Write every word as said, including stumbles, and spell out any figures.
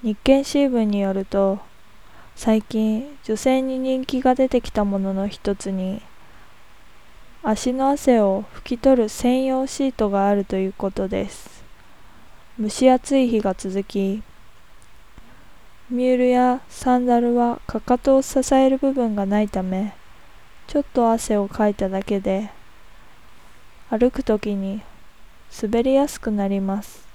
日経新聞によると、最近女性に人気が出てきたものの一つに、足の汗を拭き取る専用シートがあるということです。蒸し暑い日が続き、ミュールやサンダルはかかとを支える部分がないため、ちょっと汗をかいただけで歩くときに滑りやすくなります。